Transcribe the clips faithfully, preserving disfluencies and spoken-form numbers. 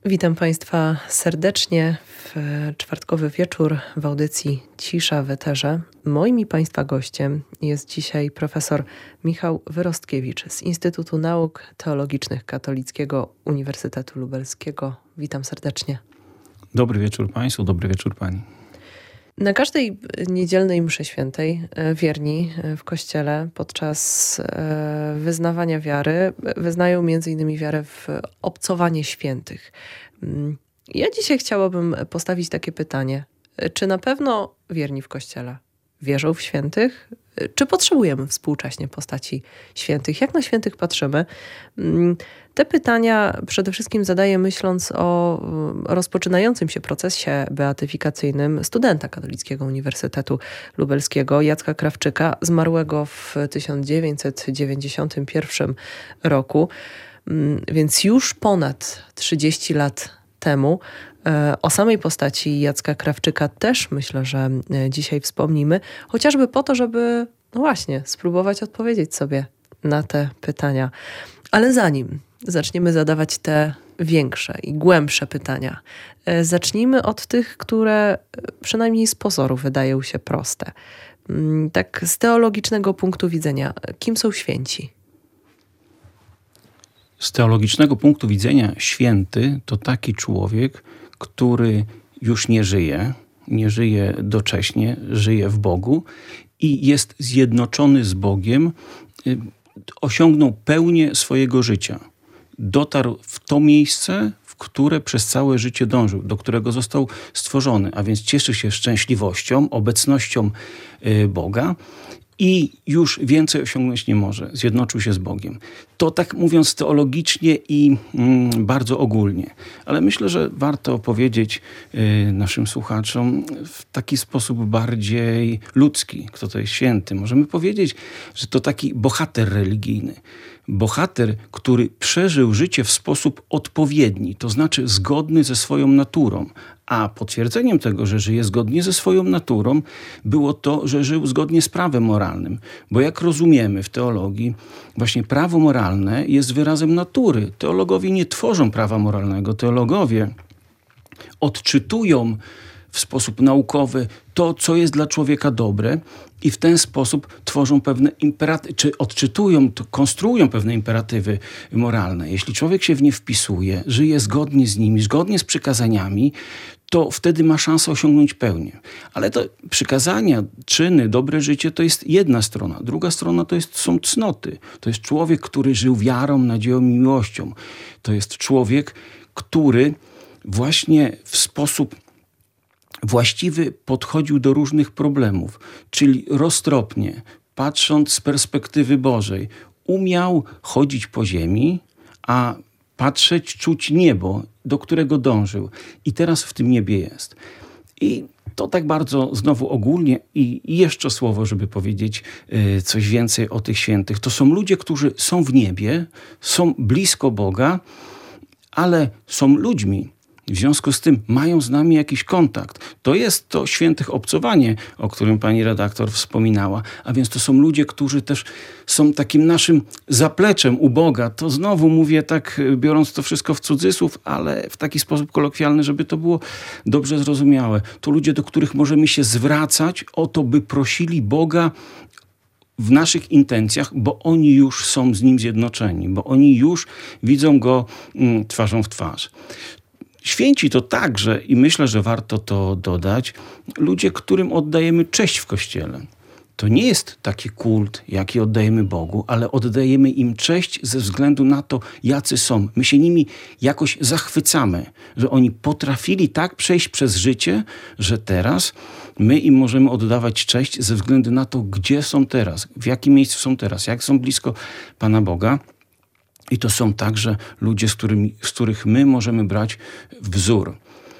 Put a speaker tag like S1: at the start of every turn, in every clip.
S1: Witam Państwa serdecznie w czwartkowy wieczór w audycji Cisza w Eterze. Moim i Państwa gościem jest dzisiaj profesor Michał Wyrostkiewicz z Instytutu Nauk Teologicznych Katolickiego Uniwersytetu Lubelskiego. Witam serdecznie.
S2: Dobry wieczór Państwu, dobry wieczór Pani.
S1: Na każdej niedzielnej mszy świętej wierni w kościele podczas wyznawania wiary wyznają między innymi wiarę w obcowanie świętych. Ja dzisiaj chciałabym postawić takie pytanie. Czy na pewno wierni w kościele wierzą w świętych? Czy potrzebujemy współcześnie postaci świętych? Jak na świętych patrzymy? Te pytania przede wszystkim zadaję myśląc o rozpoczynającym się procesie beatyfikacyjnym studenta Katolickiego Uniwersytetu Lubelskiego, Jacka Krawczyka, zmarłego w tysiąc dziewięćset dziewięćdziesiątym pierwszym roku, więc już ponad trzydzieści lat temu. O samej postaci Jacka Krawczyka też myślę, że dzisiaj wspomnimy, chociażby po to, żeby, no właśnie, spróbować odpowiedzieć sobie na te pytania. Ale zanim zaczniemy zadawać te większe i głębsze pytania, zacznijmy od tych, które przynajmniej z pozoru wydają się proste. Tak z teologicznego punktu widzenia, kim są święci?
S2: Z teologicznego punktu widzenia święty to taki człowiek, który już nie żyje, nie żyje docześnie, żyje w Bogu i jest zjednoczony z Bogiem, osiągnął pełnię swojego życia. Dotarł w to miejsce, w które przez całe życie dążył, do którego został stworzony, a więc cieszy się szczęśliwością, obecnością Boga i już więcej osiągnąć nie może. Zjednoczył się z Bogiem. To tak mówiąc teologicznie i mm, bardzo ogólnie. Ale myślę, że warto powiedzieć y, naszym słuchaczom w taki sposób bardziej ludzki, kto to jest święty. Możemy powiedzieć, że to taki bohater religijny. Bohater, który przeżył życie w sposób odpowiedni, to znaczy zgodny ze swoją naturą. A potwierdzeniem tego, że żyje zgodnie ze swoją naturą, było to, że żył zgodnie z prawem moralnym. Bo jak rozumiemy w teologii, właśnie prawo moralne jest wyrazem natury. Teologowie nie tworzą prawa moralnego. Teologowie odczytują w sposób naukowy to, co jest dla człowieka dobre i w ten sposób tworzą pewne imperatywy, czy odczytują, konstruują pewne imperatywy moralne. Jeśli człowiek się w nie wpisuje, żyje zgodnie z nimi, zgodnie z przykazaniami, to wtedy ma szansę osiągnąć pełnię. Ale to przykazania, czyny, dobre życie to jest jedna strona. Druga strona to jest, są cnoty. To jest człowiek, który żył wiarą, nadzieją i miłością. To jest człowiek, który właśnie w sposób właściwy podchodził do różnych problemów, czyli roztropnie, patrząc z perspektywy Bożej, umiał chodzić po ziemi, a patrzeć, czuć niebo, do którego dążył. I teraz w tym niebie jest. I to tak bardzo znowu ogólnie i jeszcze słowo, żeby powiedzieć y, coś więcej o tych świętych. To są ludzie, którzy są w niebie, są blisko Boga, ale są ludźmi. W związku z tym mają z nami jakiś kontakt. To jest to świętych obcowanie, o którym pani redaktor wspominała. A więc to są ludzie, którzy też są takim naszym zapleczem u Boga. To znowu mówię tak, biorąc to wszystko w cudzysłów, ale w taki sposób kolokwialny, żeby to było dobrze zrozumiałe. To ludzie, do których możemy się zwracać o to, by prosili Boga w naszych intencjach, bo oni już są z Nim zjednoczeni, bo oni już widzą Go mm, twarzą w twarz. Święci to także, i myślę, że warto to dodać, ludzie, którym oddajemy cześć w Kościele. To nie jest taki kult, jaki oddajemy Bogu, ale oddajemy im cześć ze względu na to, jacy są. My się nimi jakoś zachwycamy, że oni potrafili tak przejść przez życie, że teraz my im możemy oddawać cześć ze względu na to, gdzie są teraz, w jakim miejscu są teraz, jak są blisko Pana Boga. I to są także ludzie, z, którymi, z których my możemy brać wzór.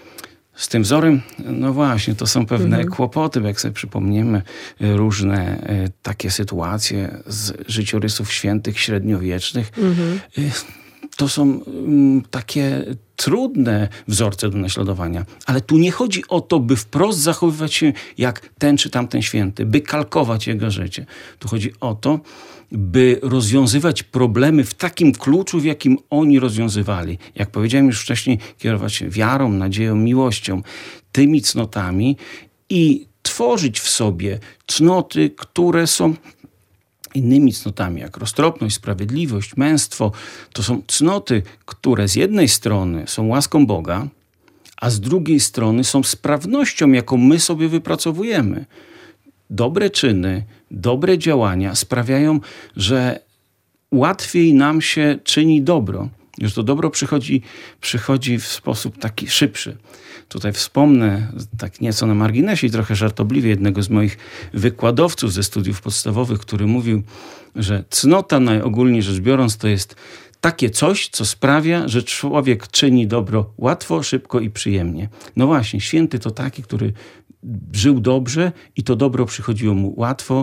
S2: Z tym wzorem, no właśnie, to są pewne mhm. kłopoty, jak sobie przypomniemy różne e, takie sytuacje z życiorysów świętych średniowiecznych. Mhm. E, to są um, takie trudne wzorce do naśladowania. Ale tu nie chodzi o to, by wprost zachowywać się jak ten czy tamten święty, by kalkować jego życie. Tu chodzi o to, by rozwiązywać problemy w takim kluczu, w jakim oni rozwiązywali. Jak powiedziałem już wcześniej, kierować się wiarą, nadzieją, miłością, tymi cnotami i tworzyć w sobie cnoty, które są innymi cnotami, jak roztropność, sprawiedliwość, męstwo. To są cnoty, które z jednej strony są łaską Boga, a z drugiej strony są sprawnością, jaką my sobie wypracowujemy. Dobre czyny, dobre działania sprawiają, że łatwiej nam się czyni dobro. Już to dobro przychodzi, przychodzi w sposób taki szybszy. Tutaj wspomnę tak nieco na marginesie i trochę żartobliwie jednego z moich wykładowców ze studiów podstawowych, który mówił, że cnota najogólniej rzecz biorąc to jest takie coś, co sprawia, że człowiek czyni dobro łatwo, szybko i przyjemnie. No właśnie, święty to taki, który żył dobrze i to dobro przychodziło mu łatwo,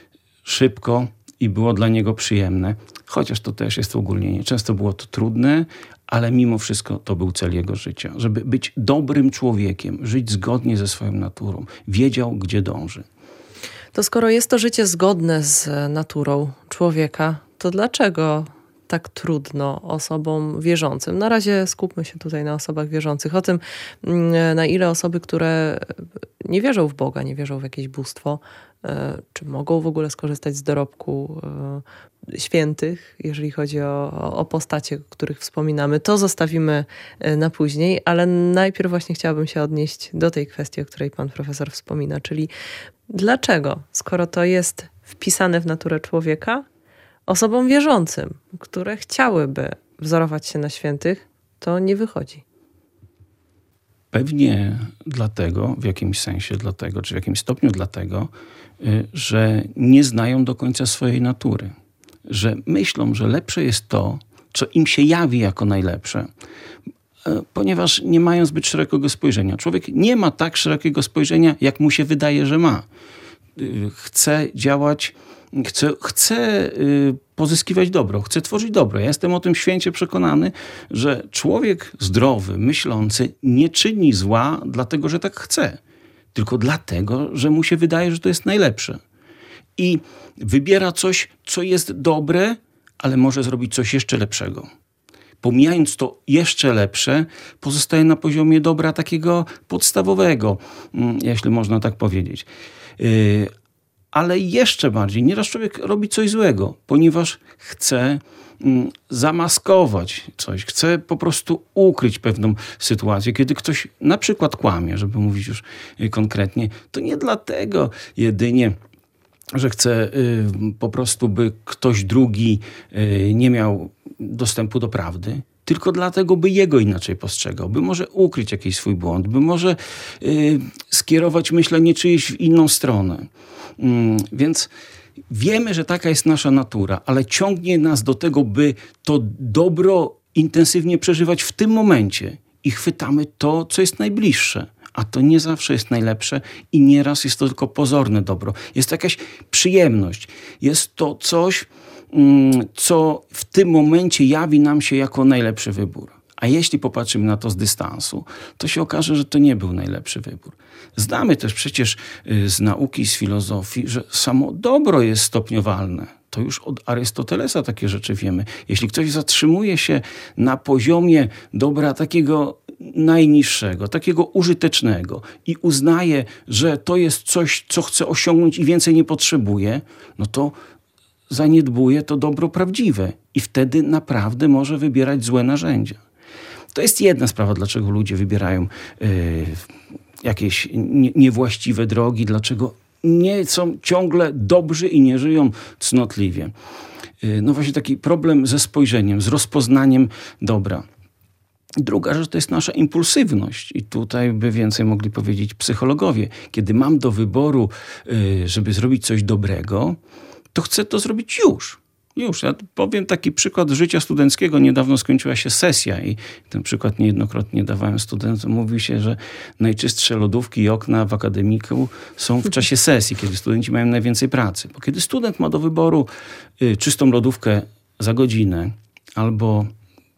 S2: szybko i było dla niego przyjemne. Chociaż to też jest ogólnienie. Często było to trudne, ale mimo wszystko to był cel jego życia. Żeby być dobrym człowiekiem, żyć zgodnie ze swoją naturą. Wiedział, gdzie dąży.
S1: To skoro jest to życie zgodne z naturą człowieka, to dlaczego tak trudno osobom wierzącym? Na razie skupmy się tutaj na osobach wierzących. O tym, na ile osoby, które nie wierzą w Boga, nie wierzą w jakieś bóstwo, czy mogą w ogóle skorzystać z dorobku świętych, jeżeli chodzi o, o postacie, o których wspominamy. To zostawimy na później, ale najpierw właśnie chciałabym się odnieść do tej kwestii, o której pan profesor wspomina, czyli dlaczego, skoro to jest wpisane w naturę człowieka, osobom wierzącym, które chciałyby wzorować się na świętych, to nie wychodzi.
S2: Pewnie dlatego, w jakimś sensie dlatego, czy w jakimś stopniu dlatego, że nie znają do końca swojej natury. Że myślą, że lepsze jest to, co im się jawi jako najlepsze, ponieważ nie mają zbyt szerokiego spojrzenia. Człowiek nie ma tak szerokiego spojrzenia, jak mu się wydaje, że ma. Chce działać, chce, chce pozyskiwać dobro, chce tworzyć dobro. Ja jestem o tym święcie przekonany, że człowiek zdrowy, myślący nie czyni zła dlatego, że tak chce, tylko dlatego, że mu się wydaje, że to jest najlepsze. I wybiera coś, co jest dobre, ale może zrobić coś jeszcze lepszego. Pomijając to jeszcze lepsze, pozostaje na poziomie dobra takiego podstawowego, jeśli można tak powiedzieć. Ale jeszcze bardziej, nieraz człowiek robi coś złego, ponieważ chce zamaskować coś, chce po prostu ukryć pewną sytuację. Kiedy ktoś na przykład kłamie, żeby mówić już konkretnie, to nie dlatego jedynie, że chce po prostu, by ktoś drugi nie miał dostępu do prawdy, tylko dlatego, by jego inaczej postrzegał, by może ukryć jakiś swój błąd, by może skierować myślenie czyjeś w inną stronę. Więc wiemy, że taka jest nasza natura, ale ciągnie nas do tego, by to dobro intensywnie przeżywać w tym momencie i chwytamy to, co jest najbliższe. A to nie zawsze jest najlepsze i nieraz jest to tylko pozorne dobro. Jest to jakaś przyjemność. Jest to coś, co w tym momencie jawi nam się jako najlepszy wybór. A jeśli popatrzymy na to z dystansu, to się okaże, że to nie był najlepszy wybór. Znamy też przecież z nauki, z filozofii, że samo dobro jest stopniowalne. To już od Arystotelesa takie rzeczy wiemy. Jeśli ktoś zatrzymuje się na poziomie dobra takiego najniższego, takiego użytecznego i uznaje, że to jest coś, co chce osiągnąć i więcej nie potrzebuje, no to zaniedbuje to dobro prawdziwe i wtedy naprawdę może wybierać złe narzędzia. To jest jedna sprawa, dlaczego ludzie wybierają yy, jakieś nie, niewłaściwe drogi, dlaczego nie są ciągle dobrzy i nie żyją cnotliwie. Yy, no właśnie taki problem ze spojrzeniem, z rozpoznaniem dobra. Druga rzecz to jest nasza impulsywność i tutaj by więcej mogli powiedzieć psychologowie. Kiedy mam do wyboru, yy, żeby zrobić coś dobrego, to chcę to zrobić już. Już. Ja powiem taki przykład życia studenckiego. Niedawno skończyła się sesja i ten przykład niejednokrotnie dawałem studentom. Mówi się, że najczystsze lodówki i okna w akademiku są w czasie sesji, kiedy studenci mają najwięcej pracy. Bo kiedy student ma do wyboru y, czystą lodówkę za godzinę albo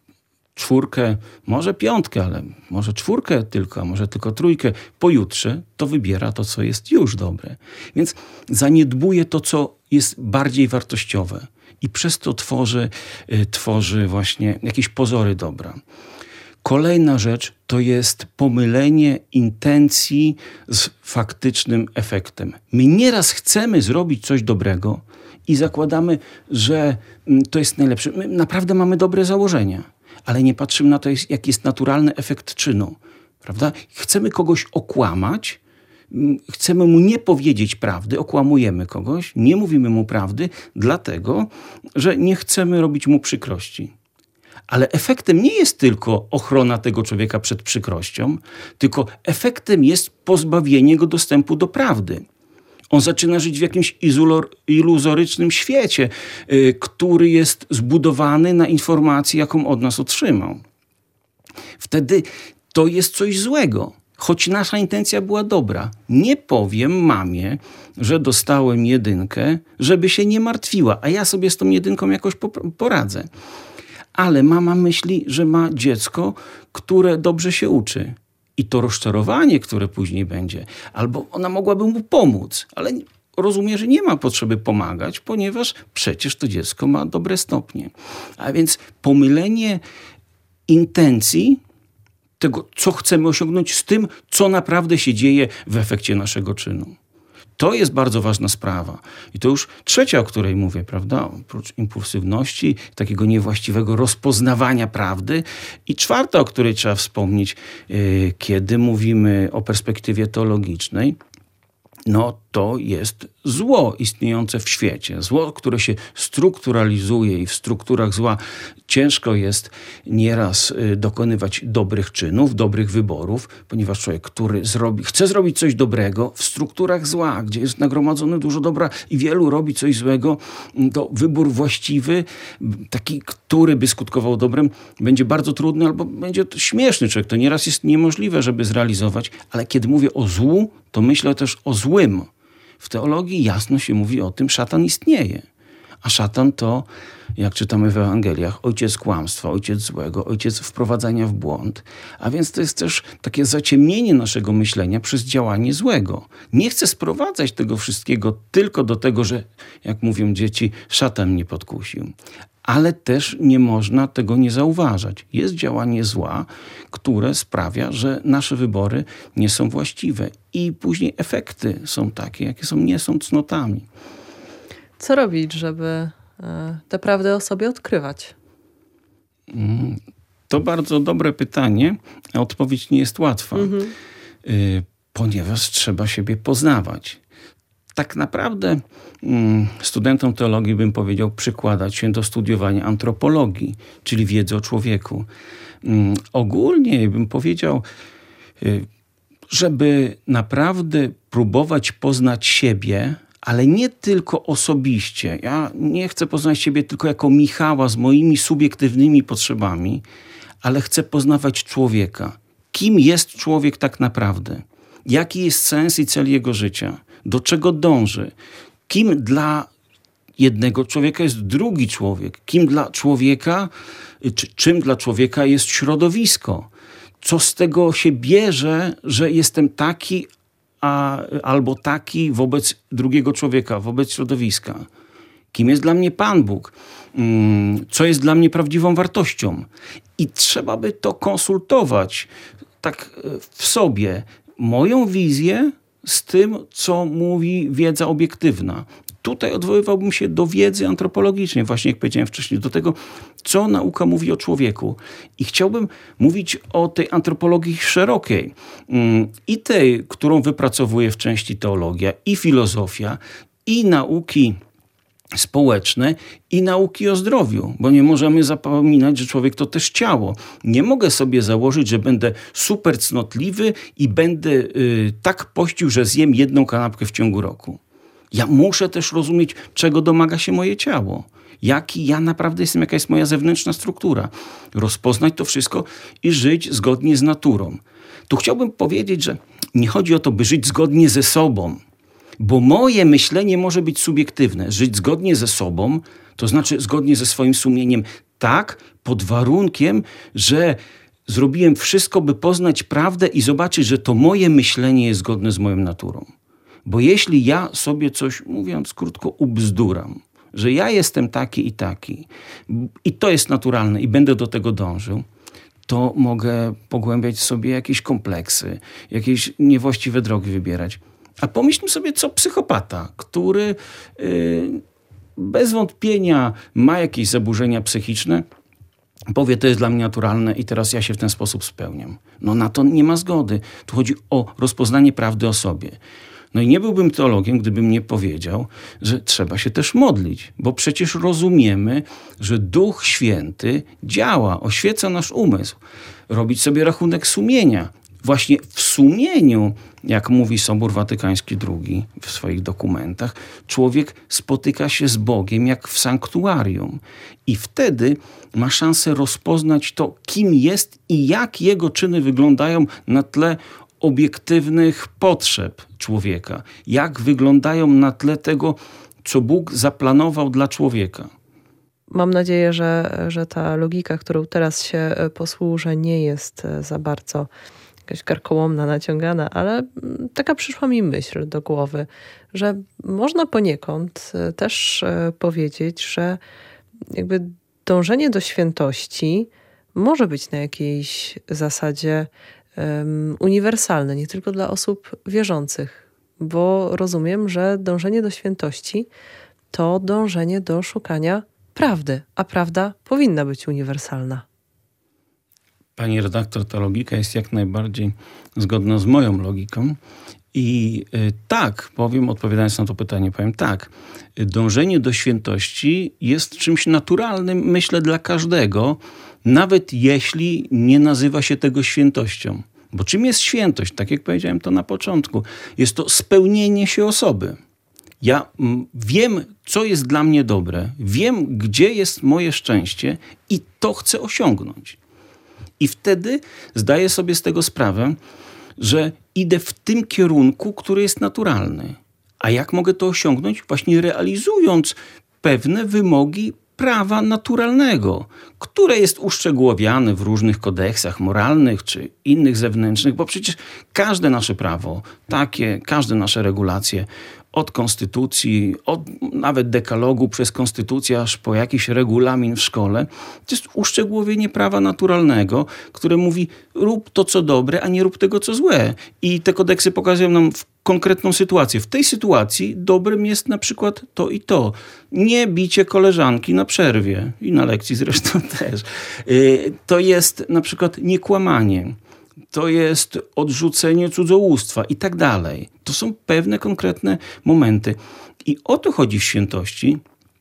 S2: czwórkę, może piątkę, ale może czwórkę tylko, a może tylko trójkę, pojutrze to wybiera to, co jest już dobre. Więc zaniedbuje to, co jest bardziej wartościowe i przez to tworzy, tworzy właśnie jakieś pozory dobra. Kolejna rzecz to jest pomylenie intencji z faktycznym efektem. My nieraz chcemy zrobić coś dobrego i zakładamy, że to jest najlepsze. My naprawdę mamy dobre założenia, ale nie patrzymy na to, jaki jest naturalny efekt czynu. Prawda? Chcemy kogoś okłamać, chcemy mu nie powiedzieć prawdy, okłamujemy kogoś, nie mówimy mu prawdy, dlatego, że nie chcemy robić mu przykrości. Ale efektem nie jest tylko ochrona tego człowieka przed przykrością, tylko efektem jest pozbawienie go dostępu do prawdy. On zaczyna żyć w jakimś iluzorycznym świecie, yy, który jest zbudowany na informacji, jaką od nas otrzymał. Wtedy to jest coś złego, choć nasza intencja była dobra. Nie powiem mamie, że dostałem jedynkę, żeby się nie martwiła, a ja sobie z tą jedynką jakoś poradzę. Ale mama myśli, że ma dziecko, które dobrze się uczy. I to rozczarowanie, które później będzie, albo ona mogłaby mu pomóc, ale rozumie, że nie ma potrzeby pomagać, ponieważ przecież to dziecko ma dobre stopnie. A więc pomylenie intencji tego, co chcemy osiągnąć, z tym, co naprawdę się dzieje w efekcie naszego czynu. To jest bardzo ważna sprawa. I to już trzecia, o której mówię, prawda? Oprócz impulsywności, takiego niewłaściwego rozpoznawania prawdy. I czwarta, o której trzeba wspomnieć, yy, kiedy mówimy o perspektywie teologicznej, no to jest zło istniejące w świecie. Zło, które się strukturalizuje i w strukturach zła ciężko jest nieraz dokonywać dobrych czynów, dobrych wyborów, ponieważ człowiek, który zrobi, chce zrobić coś dobrego w strukturach zła, gdzie jest nagromadzone dużo dobra i wielu robi coś złego, to wybór właściwy, taki, który by skutkował dobrem, będzie bardzo trudny albo będzie to śmieszny człowiek. To nieraz jest niemożliwe, żeby zrealizować, ale kiedy mówię o złu, to myślę też o złym. W teologii jasno się mówi o tym, szatan istnieje. A szatan to, jak czytamy w Ewangeliach, ojciec kłamstwa, ojciec złego, ojciec wprowadzania w błąd. A więc to jest też takie zaciemnienie naszego myślenia przez działanie złego. Nie chcę sprowadzać tego wszystkiego tylko do tego, że, jak mówią dzieci, szatan mnie podkusił. Ale też nie można tego nie zauważać. Jest działanie zła, które sprawia, że nasze wybory nie są właściwe. I później efekty są takie, jakie są, nie są cnotami.
S1: Co robić, żeby tę prawdę o sobie odkrywać?
S2: To bardzo dobre pytanie, a odpowiedź nie jest łatwa, mhm. ponieważ trzeba siebie poznawać. Tak naprawdę studentom teologii bym powiedział przykładać się do studiowania antropologii, czyli wiedzy o człowieku. Ogólnie bym powiedział, żeby naprawdę próbować poznać siebie, ale nie tylko osobiście. Ja nie chcę poznać siebie tylko jako Michała z moimi subiektywnymi potrzebami, ale chcę poznawać człowieka. Kim jest człowiek tak naprawdę? Jaki jest sens i cel jego życia? Do czego dąży? Kim dla jednego człowieka jest drugi człowiek? Kim dla człowieka, czy czym dla człowieka jest środowisko? Co z tego się bierze, że jestem taki a, albo taki wobec drugiego człowieka, wobec środowiska? Kim jest dla mnie Pan Bóg? Co jest dla mnie prawdziwą wartością? I trzeba by to konsultować tak w sobie. Moją wizję z tym, co mówi wiedza obiektywna. Tutaj odwoływałbym się do wiedzy antropologicznej, właśnie jak powiedziałem wcześniej, do tego, co nauka mówi o człowieku. I chciałbym mówić o tej antropologii szerokiej. I tej, którą wypracowuje w części teologia, i filozofia, i nauki społeczne, i nauki o zdrowiu, bo nie możemy zapominać, że człowiek to też ciało. Nie mogę sobie założyć, że będę super cnotliwy i będę y, tak pościł, że zjem jedną kanapkę w ciągu roku. Ja muszę też rozumieć, czego domaga się moje ciało. Jaki ja naprawdę jestem, jaka jest moja zewnętrzna struktura. Rozpoznać to wszystko i żyć zgodnie z naturą. Tu chciałbym powiedzieć, że nie chodzi o to, by żyć zgodnie ze sobą, bo moje myślenie może być subiektywne. Żyć zgodnie ze sobą, to znaczy zgodnie ze swoim sumieniem, Tak, pod warunkiem, że zrobiłem wszystko, by poznać prawdę i zobaczyć, że to moje myślenie jest zgodne z moją naturą. Bo jeśli ja sobie coś, mówiąc krótko, ubzduram, że ja jestem taki i taki i to jest naturalne i będę do tego dążył, to mogę pogłębiać w sobie jakieś kompleksy, jakieś niewłaściwe drogi wybierać. A pomyślmy sobie, co psychopata, który yy, bez wątpienia ma jakieś zaburzenia psychiczne, powie, to jest dla mnie naturalne i teraz ja się w ten sposób spełniam. No na to nie ma zgody. Tu chodzi o rozpoznanie prawdy o sobie. No i nie byłbym teologiem, gdybym nie powiedział, że trzeba się też modlić, bo przecież rozumiemy, że Duch Święty działa, oświeca nasz umysł. Robić sobie rachunek sumienia. Właśnie w sumieniu, jak mówi Sobór Watykański drugi w swoich dokumentach, człowiek spotyka się z Bogiem jak w sanktuarium. I wtedy ma szansę rozpoznać to, kim jest i jak jego czyny wyglądają na tle obiektywnych potrzeb człowieka. Jak wyglądają na tle tego, co Bóg zaplanował dla człowieka.
S1: Mam nadzieję, że, że ta logika, którą teraz się posłużę, nie jest za bardzo jakaś karkołomna, naciągana, ale taka przyszła mi myśl do głowy, że można poniekąd też powiedzieć, że jakby dążenie do świętości może być na jakiejś zasadzie um, uniwersalne, nie tylko dla osób wierzących, bo rozumiem, że dążenie do świętości to dążenie do szukania prawdy, a prawda powinna być uniwersalna.
S2: Pani redaktor, ta logika jest jak najbardziej zgodna z moją logiką. I y, tak, powiem, odpowiadając na to pytanie, powiem tak. Dążenie do świętości jest czymś naturalnym, myślę, dla każdego, nawet jeśli nie nazywa się tego świętością. Bo czym jest świętość? Tak jak powiedziałem to na początku. Jest to spełnienie się osoby. Ja m, wiem, co jest dla mnie dobre. Wiem, gdzie jest moje szczęście i to chcę osiągnąć. I wtedy zdaję sobie z tego sprawę, że idę w tym kierunku, który jest naturalny. A jak mogę to osiągnąć? Właśnie realizując pewne wymogi prawa naturalnego, które jest uszczegółowiane w różnych kodeksach moralnych czy innych zewnętrznych, bo przecież każde nasze prawo, takie, każde nasze regulacje, od konstytucji, od nawet dekalogu, przez konstytucję, aż po jakiś regulamin w szkole, to jest uszczegółowienie prawa naturalnego, które mówi rób to, co dobre, a nie rób tego, co złe. I te kodeksy pokazują nam w konkretną sytuację. W tej sytuacji dobrym jest na przykład to i to. Nie bicie koleżanki na przerwie i na lekcji zresztą też. To jest na przykład niekłamanie. To jest odrzucenie cudzołóstwa i tak dalej. To są pewne konkretne momenty. I o to chodzi w świętości,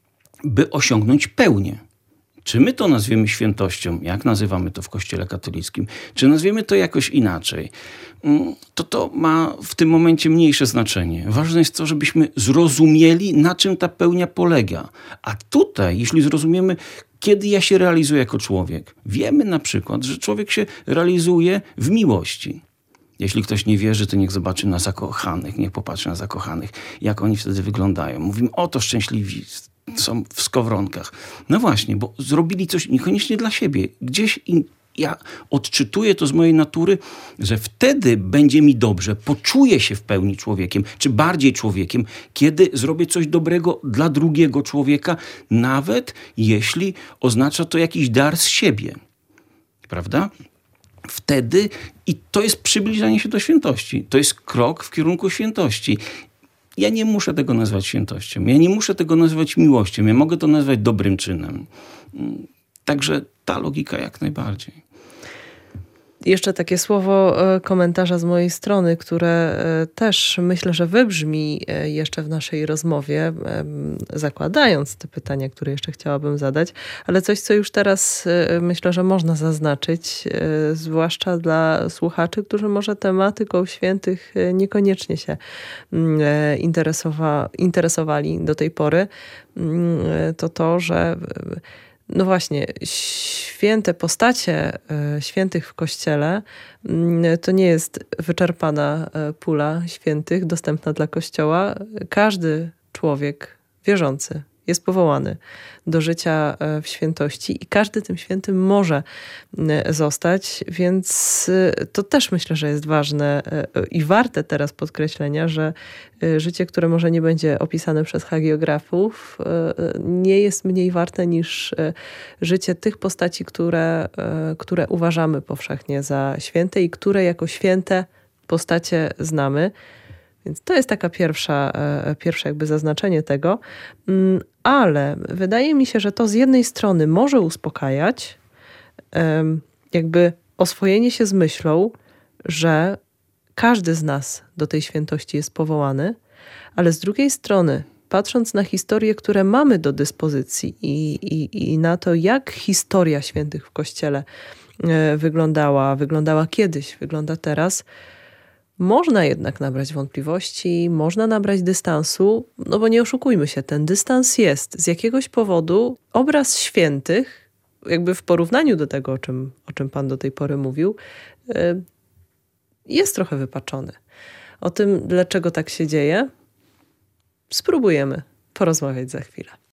S2: by osiągnąć pełnię. Czy my to nazwiemy świętością, jak nazywamy to w Kościele katolickim, czy nazwiemy to jakoś inaczej, to to ma w tym momencie mniejsze znaczenie. Ważne jest to, żebyśmy zrozumieli, na czym ta pełnia polega. A tutaj, jeśli zrozumiemy, kiedy ja się realizuję jako człowiek, wiemy na przykład, że człowiek się realizuje w miłości. Jeśli ktoś nie wierzy, to niech zobaczy na zakochanych, niech popatrzy na zakochanych, jak oni wtedy wyglądają. Mówimy, oto szczęśliwi są w skowronkach. No właśnie, bo zrobili coś niekoniecznie dla siebie. Gdzieś in, ja odczytuję to z mojej natury, że wtedy będzie mi dobrze, poczuję się w pełni człowiekiem, czy bardziej człowiekiem, kiedy zrobię coś dobrego dla drugiego człowieka, nawet jeśli oznacza to jakiś dar z siebie. Prawda? Wtedy, i to jest przybliżanie się do świętości. To jest krok w kierunku świętości. Ja nie muszę tego nazwać świętością. Ja nie muszę tego nazywać miłością. Ja mogę to nazwać dobrym czynem. Także ta logika jak najbardziej.
S1: Jeszcze takie słowo komentarza z mojej strony, które też myślę, że wybrzmi jeszcze w naszej rozmowie, zakładając te pytania, które jeszcze chciałabym zadać, ale coś, co już teraz myślę, że można zaznaczyć, zwłaszcza dla słuchaczy, którzy może tematyką świętych niekoniecznie się interesowa- interesowali do tej pory, to to, że no właśnie, święte postacie świętych w Kościele to nie jest wyczerpana pula świętych dostępna dla Kościoła. Każdy człowiek wierzący jest powołany do życia w świętości i każdy tym świętym może zostać, więc to też myślę, że jest ważne i warte teraz podkreślenia, że życie, które może nie będzie opisane przez hagiografów, nie jest mniej warte niż życie tych postaci, które, które uważamy powszechnie za święte i które jako święte postacie znamy. Więc to jest taka pierwsza, pierwsze jakby zaznaczenie tego, ale wydaje mi się, że to z jednej strony może uspokajać, jakby oswojenie się z myślą, że każdy z nas do tej świętości jest powołany, ale z drugiej strony, patrząc na historie, które mamy do dyspozycji i, i, i na to, jak historia świętych w Kościele wyglądała, wyglądała kiedyś, wygląda teraz, można jednak nabrać wątpliwości, można nabrać dystansu, no bo nie oszukujmy się, ten dystans jest. Z jakiegoś powodu obraz świętych, jakby w porównaniu do tego, o czym, o czym Pan do tej pory mówił, jest trochę wypaczony. O tym, dlaczego tak się dzieje, spróbujemy porozmawiać za chwilę.